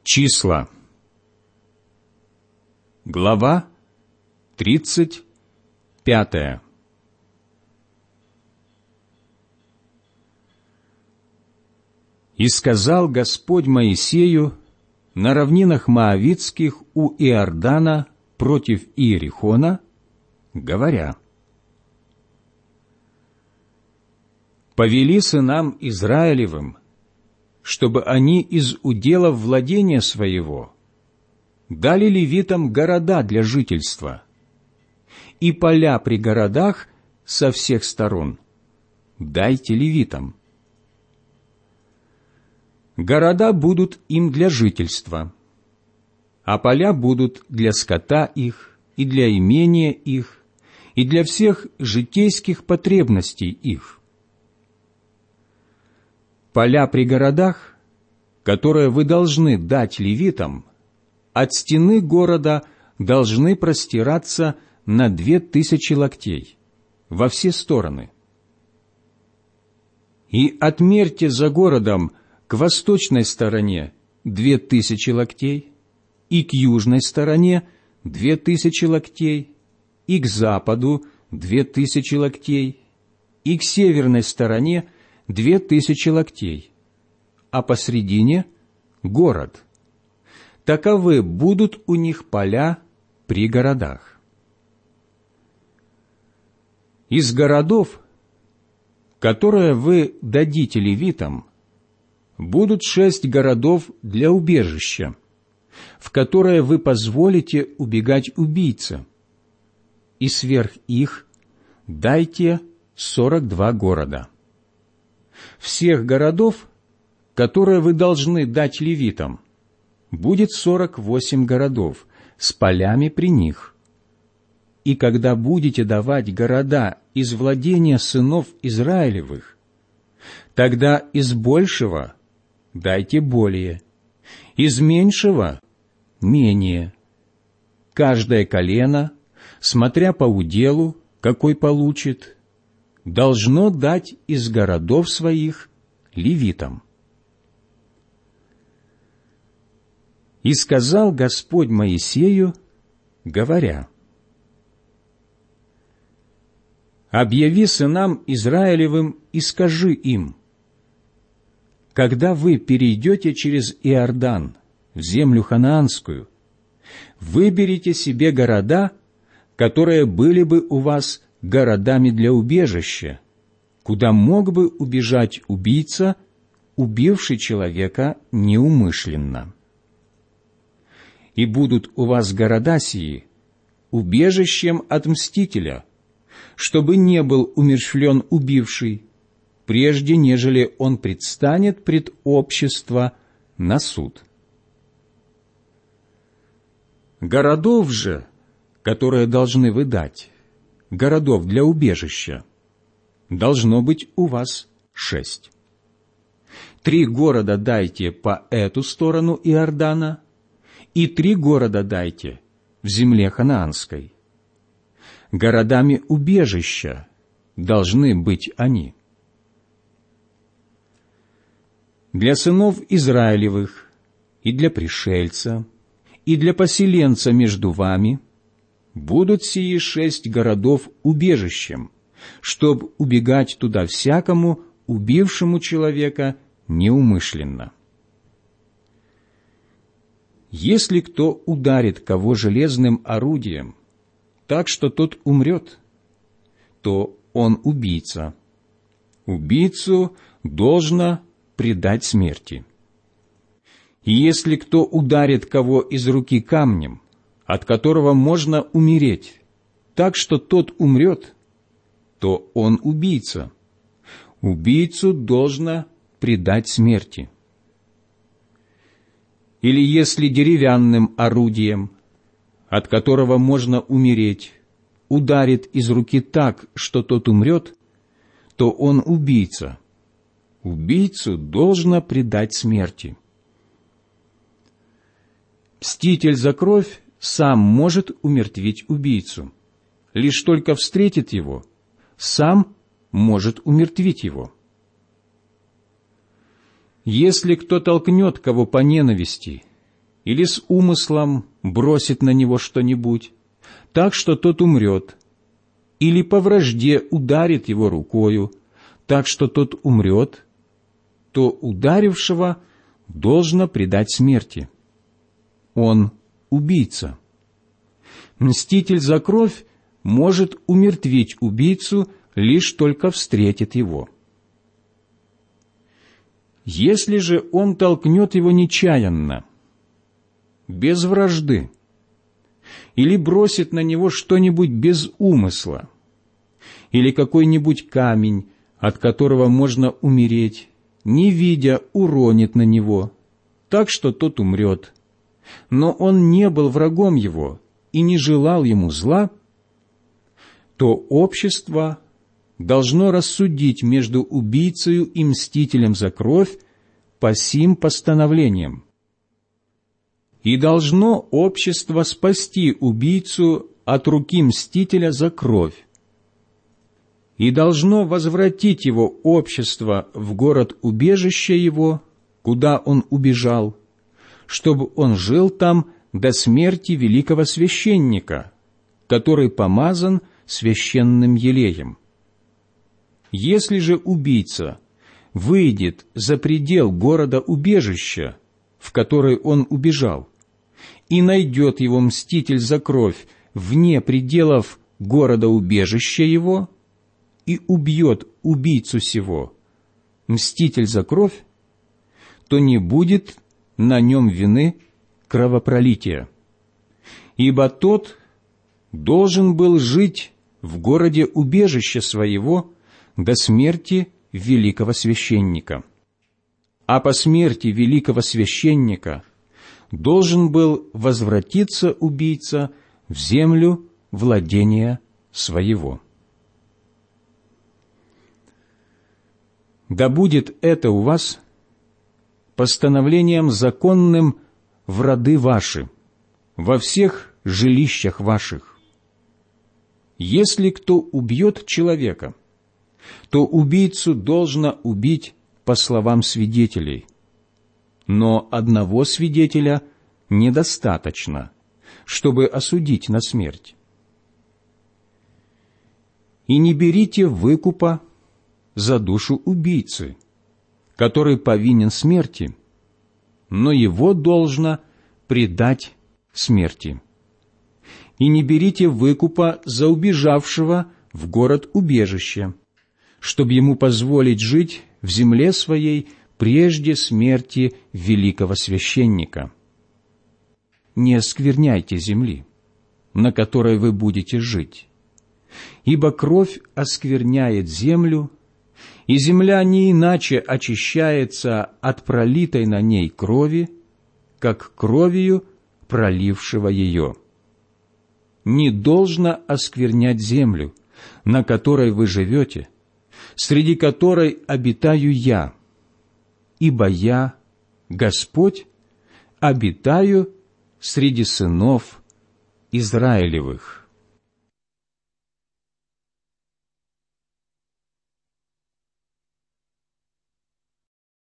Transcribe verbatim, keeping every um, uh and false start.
Числа. Глава тридцать пятая. «И сказал Господь Моисею на равнинах Моавитских у Иордана против Иерихона, говоря: повели сынам Израилевым, чтобы они из уделов владения своего дали левитам города для жительства, и поля при городах со всех сторон дайте левитам. Города будут им для жительства, а поля будут для скота их, и для имения их, и для всех житейских потребностей их. Поля при городах, которые вы должны дать левитам, от стены города должны простираться на две тысячи локтей во все стороны. И отмерьте за городом к восточной стороне две тысячи локтей, и к южной стороне две тысячи локтей, и к западу две тысячи локтей, и к северной стороне две тысячи локтей, а посредине — город. Таковы будут у них поля при городах. Из городов, которые вы дадите левитам, будут шесть городов для убежища, в которые вы позволите убегать убийце, и сверх их дайте сорок два города. Всех городов, которые вы должны дать левитам, будет сорок восемь городов с полями при них. И когда будете давать города из владения сынов Израилевых, тогда из большего дайте более, из меньшего — менее. Каждое колено, смотря по уделу, какой получит, должно дать из городов своих левитам. И сказал Господь Моисею, говоря: объяви сынам Израилевым и скажи им: когда вы перейдете через Иордан в землю ханаанскую, выберите себе города, которые были бы у вас городами для убежища, куда мог бы убежать убийца, убивший человека неумышленно. И будут у вас города сии убежищем от мстителя, чтобы не был умерщвлен убивший, прежде нежели он предстанет пред общество на суд. Городов же, которые должны вы дать, городов для убежища, должно быть у вас шесть. Три города дайте по эту сторону Иордана, и три города дайте в земле ханаанской. Городами убежища должны быть они. Для сынов Израилевых и для пришельца, и для поселенца между вами будут сии шесть городов убежищем, чтоб убегать туда всякому, убившему человека неумышленно. Если кто ударит кого железным орудием, так что тот умрет, то он убийца. Убийцу должно предать смерти. И если кто ударит кого из руки камнем, от которого можно умереть, так что тот умрет, то он убийца. Убийцу должно предать смерти. Или если деревянным орудием, от которого можно умереть, ударит из руки так, что тот умрет, то он убийца. Убийцу должно предать смерти. Мститель за кровь сам может умертвить убийцу. Лишь только встретит его, сам может умертвить его. Если кто толкнет кого по ненависти или с умыслом бросит на него что-нибудь, так что тот умрет, или по вражде ударит его рукою, так что тот умрет, то ударившего должно предать смерти. Он убийца. Мститель за кровь может умертвить убийцу, лишь только встретит его. Если же он толкнет его нечаянно, без вражды, или бросит на него что-нибудь без умысла, или какой-нибудь камень, от которого можно умереть, не видя, уронит на него, так что тот умрет, но он не был врагом его и не желал ему зла, то общество должно рассудить между убийцею и мстителем за кровь по сим постановлениям. И должно общество спасти убийцу от руки мстителя за кровь, и должно возвратить его общество в город-убежище его, куда он убежал, чтобы он жил там до смерти великого священника, который помазан священным елеем. Если же убийца выйдет за предел города-убежища, в который он убежал, и найдет его мститель за кровь вне пределов города-убежища его, и убьет убийцу сего, мститель за кровь, то не будет на нем вины кровопролития, ибо тот должен был жить в городе убежища своего до смерти великого священника. А по смерти великого священника должен был возвратиться убийца в землю владения своего. Да будет это у вас постановлением законным в роды ваши, во всех жилищах ваших. Если кто убьет человека, то убийцу должно убить по словам свидетелей, но одного свидетеля недостаточно, чтобы осудить на смерть. И не берите выкупа за душу убийцы, который повинен смерти, но его должно предать смерти. И не берите выкупа за убежавшего в город-убежище, чтобы ему позволить жить в земле своей прежде смерти великого священника. Не оскверняйте земли, на которой вы будете жить, ибо кровь оскверняет землю, и земля не иначе очищается от пролитой на ней крови, как кровью пролившего ее. Не должно осквернять землю, на которой вы живете, среди которой обитаю я, ибо я, Господь, обитаю среди сынов Израилевых».